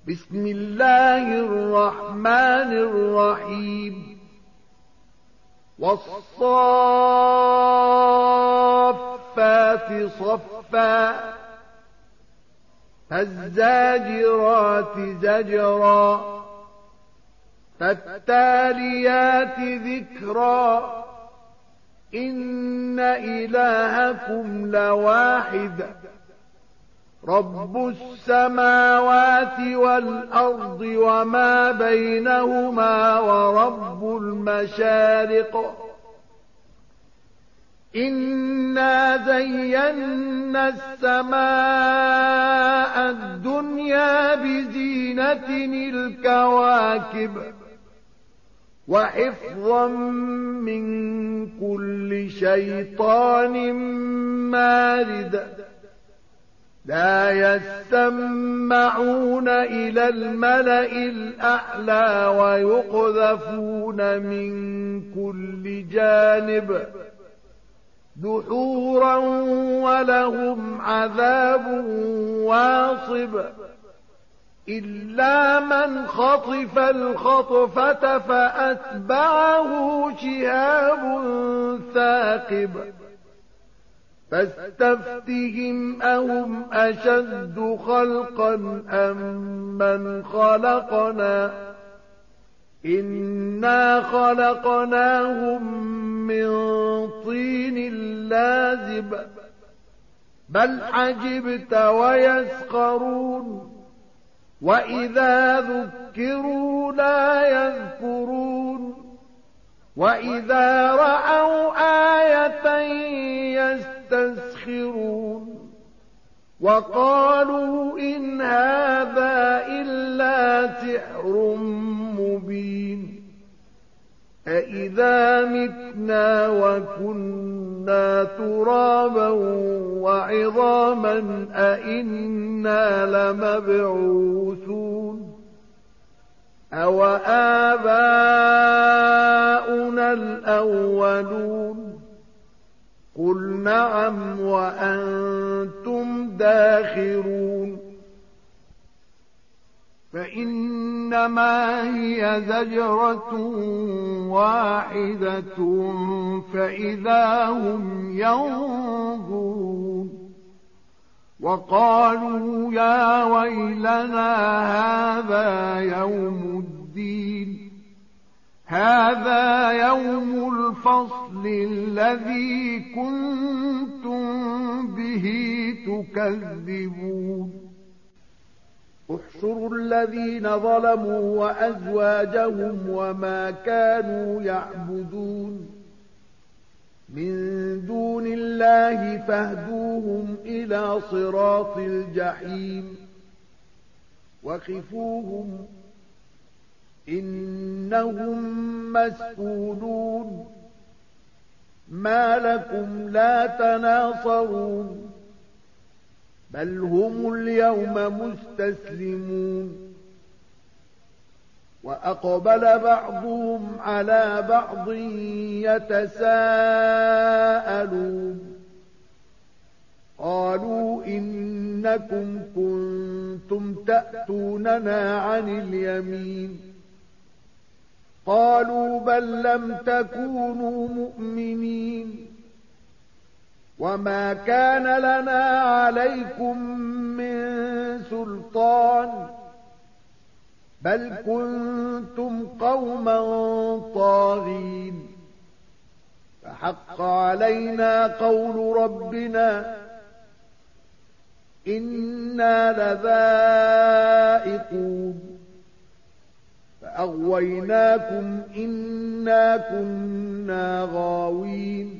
بسم الله الرحمن الرحيم والصافات صفا فالزاجرات زجرا فالتاليات ذكرا إن إلهكم لواحد رب السماوات والأرض وما بينهما ورب المشارق إنا زينا السماء الدنيا بزينة الكواكب وحفظا من كل شيطان مارد لا يسمعون إلى الملأ الأعلى ويقذفون من كل جانب دحورا ولهم عذاب واصب إلا من خطف الخطفة فأتبعه شهاب ثاقب فاستفتهم أهم أشد خلقا أم من خلقنا إنا خلقناهم من طين لازب بل عجبت ويسخرون وإذا ذكروا لا يذكرون وإذا رأوا آية يستسخرون وقالوا إن هذا إلا سحر مبين أإذا متنا وكنا ترابا وعظاما أإنا لمبعوثون أو آباؤنا الأولون قل نعم وأنتم داخرون فإنما هي زجرة واحدة فإذا هم ينظرون وقالوا يا ويلنا هذا يوم الدين هذا يوم الفصل الذي كنتم به تكذبون احشروا الذين ظلموا وأزواجهم وما كانوا يعبدون من دون الله فاهدوهم إلى صراط الجحيم وخفوهم إنهم مسئولون ما لكم لا تناصرون بل هم اليوم مستسلمون وأقبل بعضهم على بعض يتساءلون قالوا إنكم كنتم تأتوننا عن اليمين قالوا بل لم تكونوا مؤمنين وما كان لنا عليكم من سلطان بل كنتم قوما طاغين فحق علينا قول ربنا إنا لذائقون فأغويناكم إنا كنا غاوين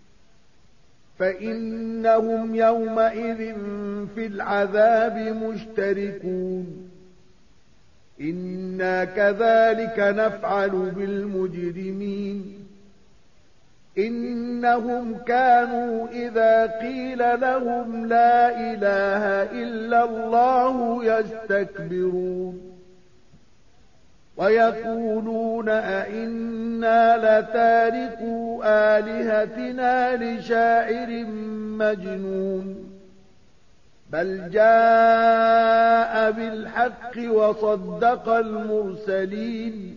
فإنهم يومئذ في العذاب مشتركون إنا كذلك نفعل بالمجرمين إنهم كانوا إذا قيل لهم لا إله إلا الله يستكبرون ويقولون أئنا لتاركو آلهتنا لشاعر مجنون بل جاء بالحق وصدق المرسلين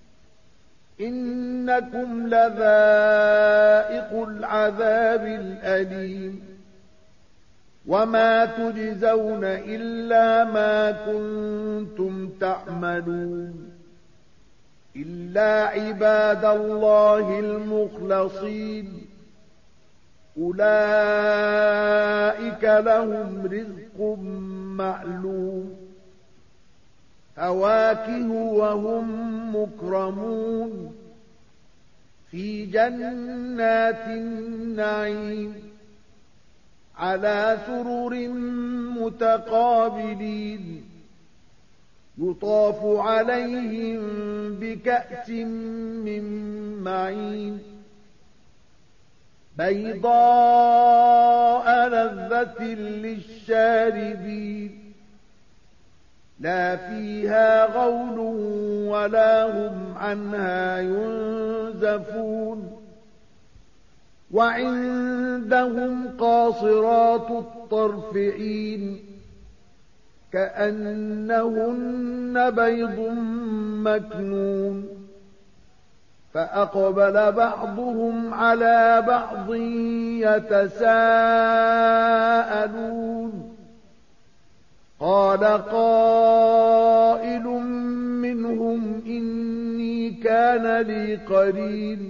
إنكم لذائق العذاب الأليم وما تجزون إلا ما كنتم تعملون إلا عباد الله المخلصين أولئك لهم رزق معلوم فواكه وهم مكرمون في جنات النعيم على سرر متقابلين يطاف عليهم بكأس من معين بيضاء لذة للشاربين لا فيها غول ولا هم عنها ينزفون وعندهم قاصرات الطرف عين كأنهن بيض مكنون فأقبل بعضهم على بعض يتساءلون قال قائل منهم إني كان لي قرين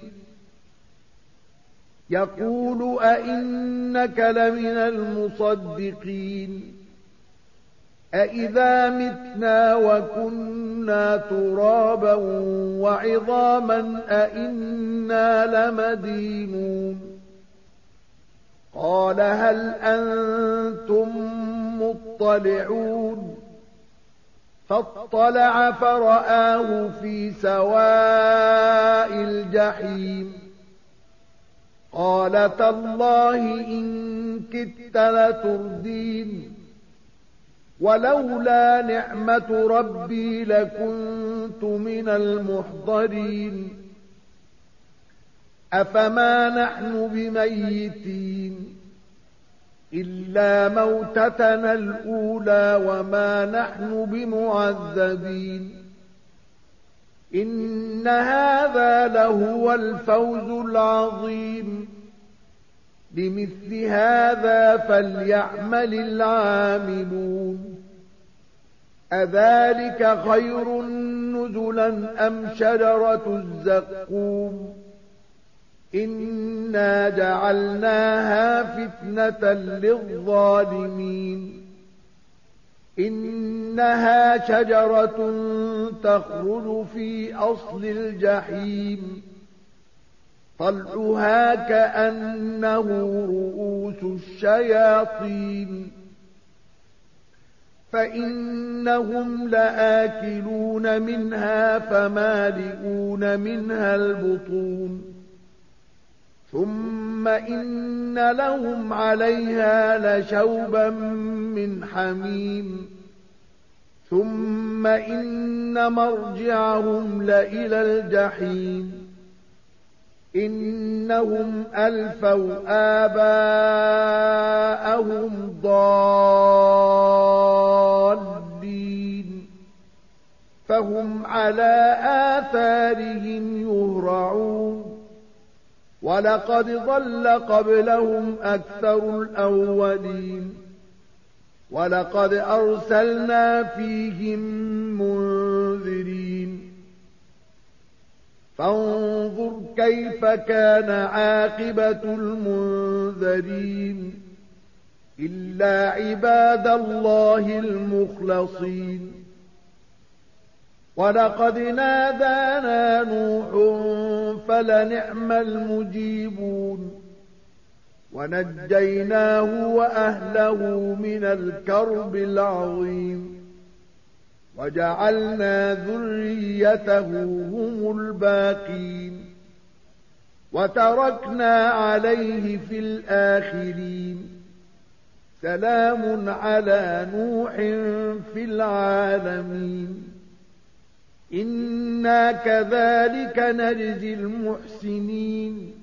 يقول أئنك لمن المصدقين أئذا متنا وكنا ترابا وعظاما أئنا لمدينون قال هل أنتم مطلعون فاطلع فرآه في سواء الجحيم قال تالله إن كدت لتردين ولولا نعمة ربي لكنت من المحضرين أفما نحن بميتين إلا موتتنا الأولى وما نحن بمعذبين إن هذا لهو الفوز العظيم لمثل هذا فليعمل العاملون أذلك خير نزلا أم شجرة الزقوم إنا جعلناها فتنة للظالمين إنها شجرة تخرج في أصل الجحيم طلعها كأنه رؤوس الشياطين فإنهم لآكلون منها فمالئون منها البطون ثم إن لهم عليها لشوبا من حميم ثم إن مرجعهم لإلى الجحيم إنهم ألفوا آباءهم ضالين فهم على آثارهم يهرعون ولقد ضل قبلهم أكثر الأولين ولقد أرسلنا فيهم منذرين فانظر كيف كان عاقبة المنذرين إلا عباد الله المخلصين ولقد نادانا نوح فلنعم المجيبون ونجيناه وأهله من الكرب العظيم وجعلنا ذريته هم الباقين وتركنا عليه في الآخرين سلام على نوح في العالمين إنا كذلك نجزي المحسنين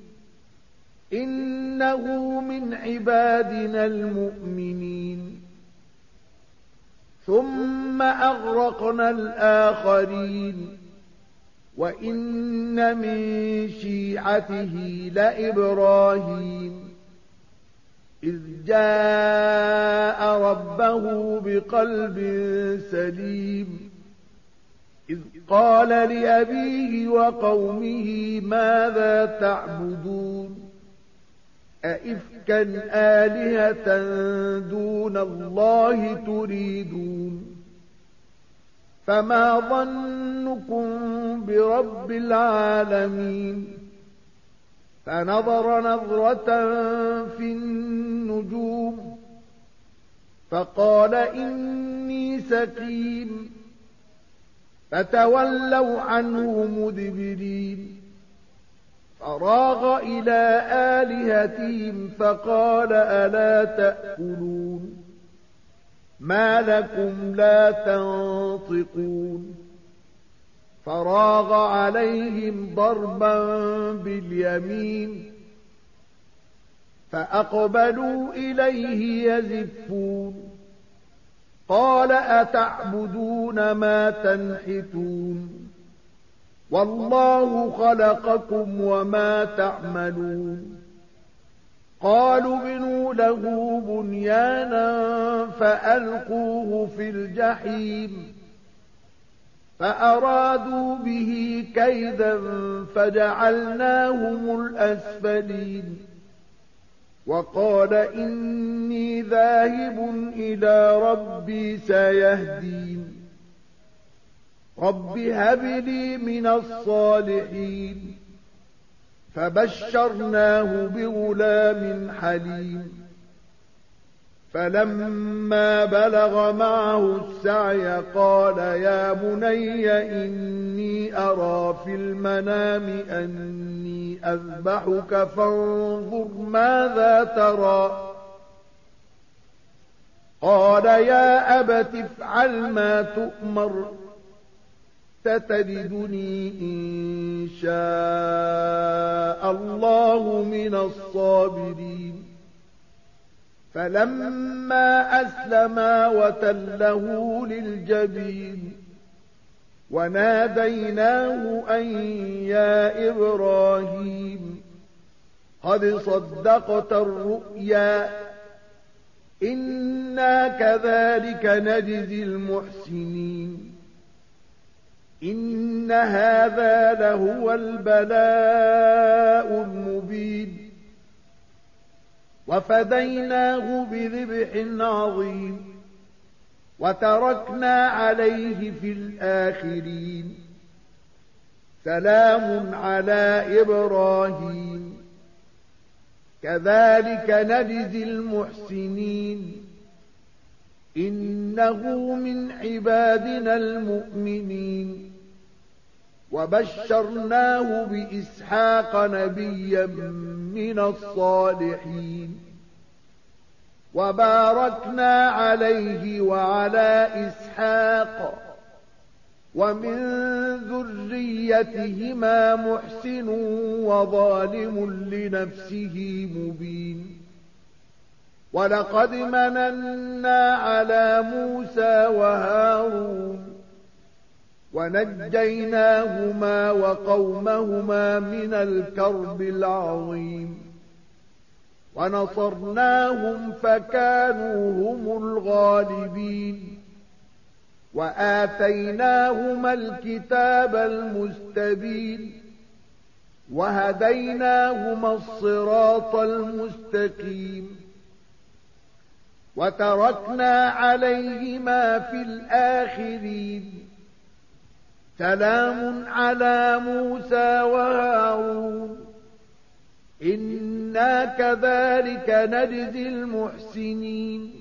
إنه من عبادنا المؤمنين ثم ثم أغرقنا الآخرين وإن من شيعته لإبراهيم إذ جاء ربه بقلب سليم إذ قال لأبيه وقومه ماذا تعبدون أئفكا آلهة دون الله تريدون فما ظنكم برب العالمين فنظر نظرة في النجوم فقال إني سقيم فتولوا عنه مدبرين فراغ إلى آلهتهم فقال ألا تأكلون ما لكم لا تنطقون فراغ عليهم ضربا باليمين فأقبلوا إليه يزفون قال أتعبدون ما تنحتون والله خلقكم وما تعملون قالوا بنوا له بنيانا فألقوه في الجحيم فأرادوا به كيدا فجعلناهم الأسفلين وقال إني ذاهب إلى ربي سيهدين رب هب لي من الصالحين فبشرناه بغلام حليم فلما بلغ معه السعي قال يا بني إني أرى في المنام أني أذبحك فانظر ماذا ترى قال يا أبت افعل ما تؤمر ستجدني إن شاء الله من الصابرين فلما أسلما وتله للجبين وناديناه أن يا إبراهيم قد صدقت الرؤيا إنا كذلك نجزي المحسنين إن هذا لهو البلاء المبين وفديناه بذبح عظيم وتركنا عليه في الآخرين سلام على إبراهيم كذلك نجزي المحسنين إنه من عبادنا المؤمنين وبشرناه بإسحاق نبيا من الصالحين وباركنا عليه وعلى إسحاق ومن ذريتهما محسن وظالم لنفسه مبين ولقد مننا على موسى وهارون ونجيناهما وقومهما من الكرب العظيم ونصرناهم فكانوا هم الغالبين وآتيناهما الكتاب المستبين وهديناهما الصراط المستقيم وتركنا عليهما في الآخرين سلام على موسى وهارون إنا كذلك نجزي المحسنين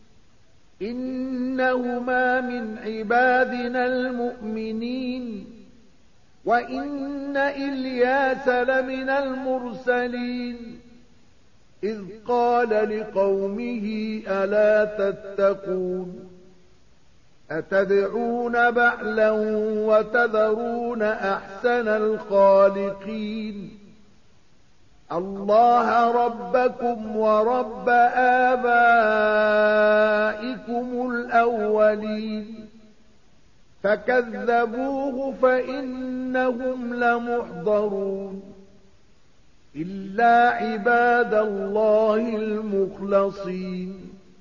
إنهما من عبادنا المؤمنين وإن إلياس لمن المرسلين إذ قال لقومه ألا تتقون أتدعون بعلا وتذرون أحسن الخالقين الله ربكم ورب آبائكم الأولين فكذبوه فإنهم لمحضرون إلا عباد الله المخلصين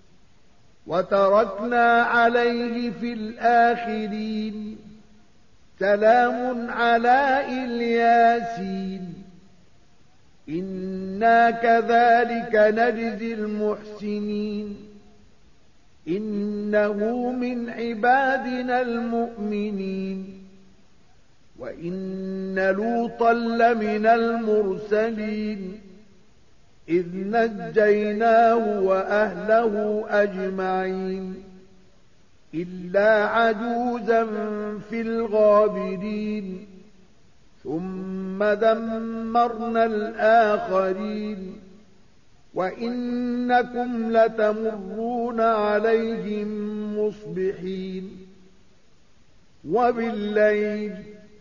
وتركنا عليه في الآخرين سلام على الياسين إنا كذلك نجزي المحسنين إنه من عبادنا المؤمنين وإن لوطا لمن المرسلين إذ نجيناه وأهله أجمعين إلا عجوزا في الغابرين ثم دمرنا الآخرين وإنكم لتمرون عليهم مصبحين وبالليل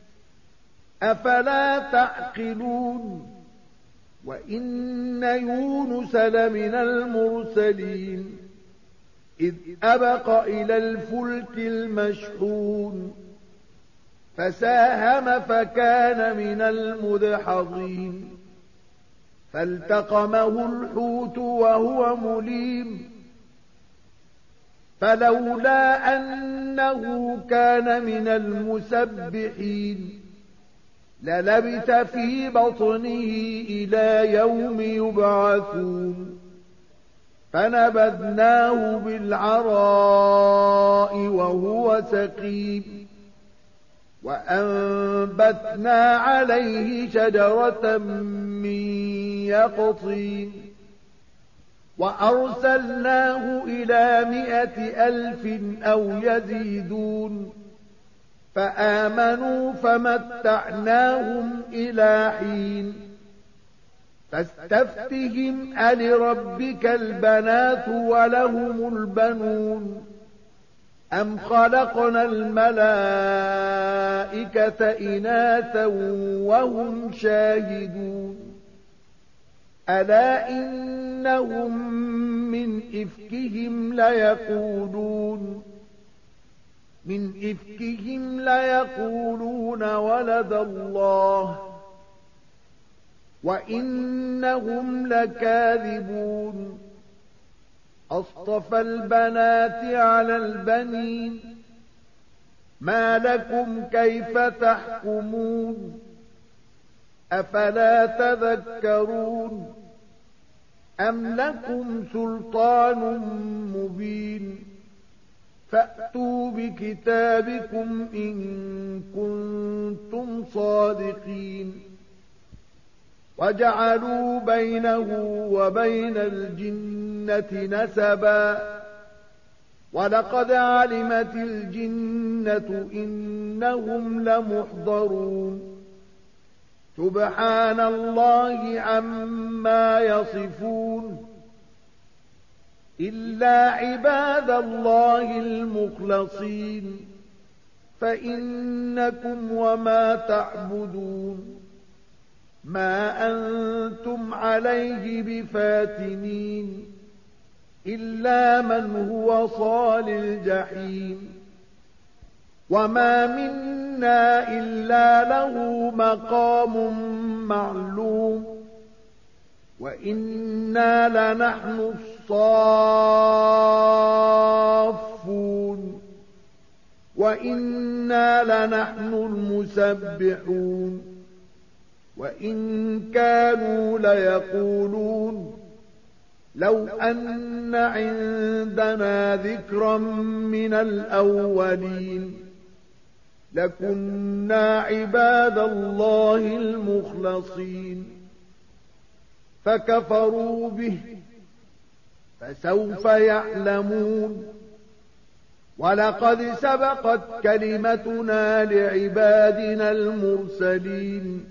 أفلا تعقلون وإن يونس لمن المرسلين إذ أبق إلى الفلك المشحون فساهم فكان من المدحضين فالتقمه الحوت وهو مليم فلولا أنه كان من المسبحين للبث في بطنه إلى يوم يبعثون فنبذناه بالعراء وهو سقيم وأنبتنا عليه شجرة من يقطين وأرسلناه إلى 100,000 أو يزيدون فآمنوا فمتعناهم إلى حين فاستفتهم ألربك البنات ولهم البنون أم خلقنا الملائكة إناثا وهم شاهدون ألا إنهم من إفكهم ليقولون ولد الله وإنهم لكاذبون أصطفى البنات على البنين ما لكم كيف تحكمون أفلا تذكرون أم لكم سلطان مبين فأتوا بكتابكم إن كنتم صادقين وجعلوا بينه وبين الجنة نسبا ولقد علمت الجنة إنهم لمحضرون سبحان الله عما يصفون إلا عباد الله المخلصين فإنكم وما تعبدون ما أنتم عليه بفاتنين إلا من هو صال الجحيم وما منا إلا له مقام معلوم وإنا لنحن الصافون وإنا لنحن المسبحون وإن كانوا ليقولون لو أن عندنا ذكرا من الأولين لكنا عباد الله المخلصين فكفروا به فسوف يعلمون ولقد سبقت كلمتنا لعبادنا المرسلين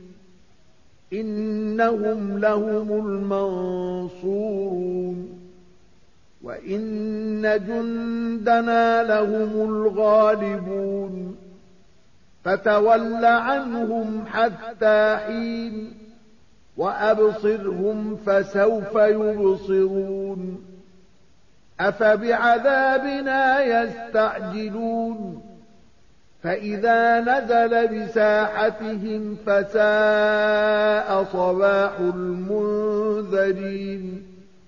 إنهم لهم المنصورون وإن جندنا لهم الغالبون فتول عنهم حتى حين وأبصرهم فسوف يبصرون أفبعذابنا يستعجلون فإذا نزل بساحتهم فساء صباح المنذرين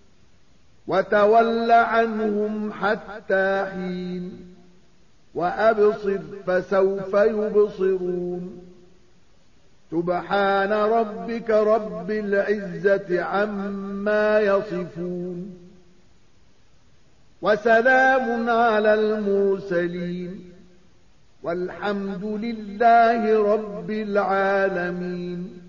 وتول عنهم حتى حين وأبصر فسوف يبصرون سبحان ربك رب العزة عما يصفون وسلام على المرسلين والحمد لله رب العالمين